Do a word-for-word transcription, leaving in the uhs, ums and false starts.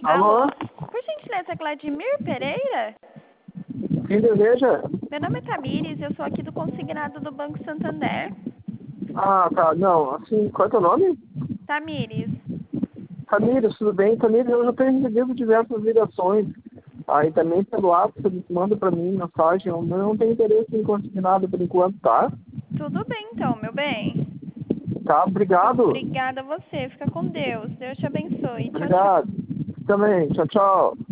Alô? Por gentileza, Vladimir Pereira? Quem deseja? Meu nome é Tamires, eu sou aqui do consignado do Banco Santander. Ah, tá. Não, assim, qual é teu nome? Tamires. Tamires, tudo bem? Tamires, eu já tenho recebido diversas ligações. Aí também pelo WhatsApp, você manda pra mim mensagem. Eu não tenho interesse em conseguir nada por enquanto, tá? Tudo bem então, meu bem. Tá, obrigado. Obrigada a você. Fica com Deus. Deus te abençoe. Tchau, tchau. Obrigado. Também. Tchau, tchau.